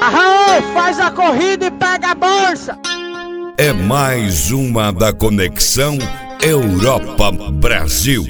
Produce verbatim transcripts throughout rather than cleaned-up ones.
Arraô, faz a corrida e pega a bolsa. É mais uma da Conexão Europa-Brasil.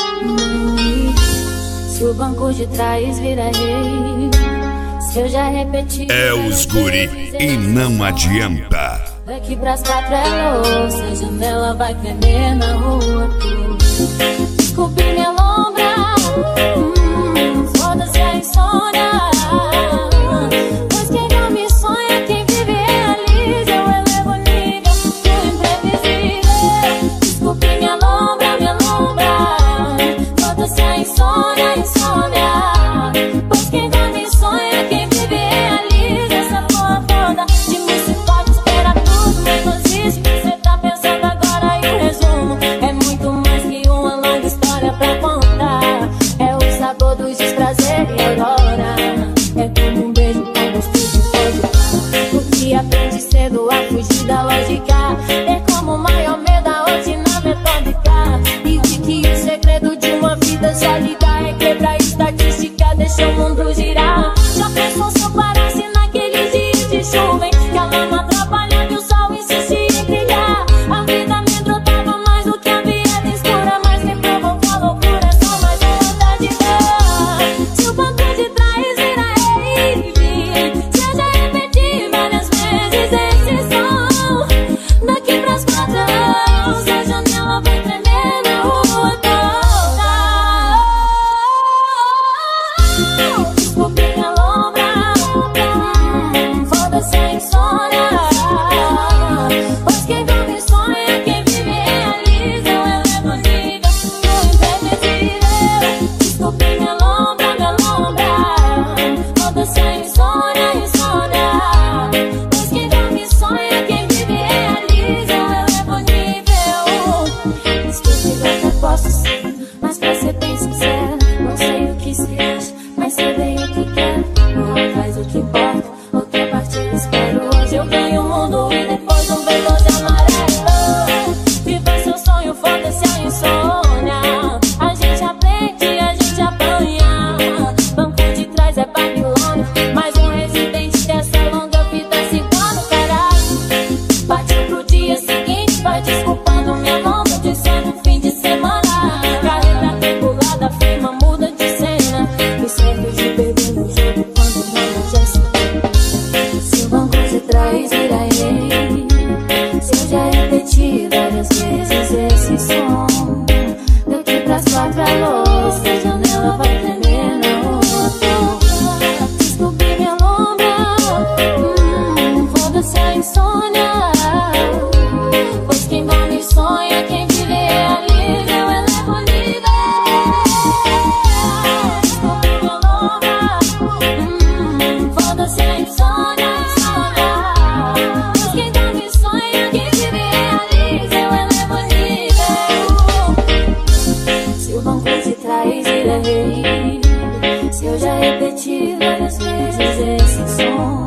Se o banco de trás vira rei, se eu já repeti. É os guri e não adianta. Daqui pras quatro é louça, a janela vai tremer na rua. Desculpe minha lombra, hum, foda-se a insônia. Pois quem dorme sonha, quem vive realiza. Eu elevo o nível do imprevisível. Desculpe minha lombra, minha lombra, foda-se a insônia, insônia. Pois quem dorme sonha, quem vive realiza. Essa porra toda de mim se pode esperar tudo menos isso. Cê tá pensando agora e o resumo é muito mais que uma longa história pra contar. É o sabor dos desprazeres e aurora. É como um beijo com gosto de vodka. O que aprende cedo a fugir da lógica. É como o maior medo da rotina metódica. E de que o segredo de uma vida sólida é quebrar a estatística, deixa o mundo girar. Já pensou se eu parasse naqueles dias de chuva, hein? Que a lama atrapalhava e o sol insistia em brilhar. A vida me drotava mais do que a viada escura, mas me provocou a loucura, é só mais uma vontade de dar. Se o banco de trás vira rave, se eu já repeti várias vezes esse som. Daqui pras quatro anos, a janela vai tremer na rua toda. Desculpe minha lombra, hum, foda-se a insônia. Pois quem dorme sonha, quem vive realiza. Eu elevo o nível do imprevisível. Desculpe minha lombra, minha lombra, foda-se a insônia, insônia. Pois quem dorme sonha, quem vive realiza. Eu elevo o nível. Desculpe, eu até posso ser, mas pra ser bem sincero, não sei o que se acha, mas sei bem o que quero. Não faz o que importa, outra partida espero. Hoje eu ganho o mundo e depois um veloso amarelo. Viva seu sonho, foda-se a insônia. A gente aprende, a gente apanha. Banco de trás é Babilônia, mais um residente dessa longa vida se igual no caralho. Partiu pro dia seguinte, vai desculpando minha lombra, dizendo fim de semana. Carreira regulada, firma muda de cena. Me serve de beber no jogo quando não já sei. Se o banco de trás vira rei, se eu já repeti várias vezes esse som. Daqui pras quatro é louça, a janela vai tremer na rua toda. Desculpe minha lombra, hum, foda-se a insônia. Pois quem dorme sonha, quem vive realiza. Eu elevo o nível. Desculpe minha lombra, hum, foda-se a insônia, insônia. Pois quem dorme sonha, quem vive realiza. Eu elevo o nível. Se o banco de trás vira rei, se eu já repeti várias vezes esse som.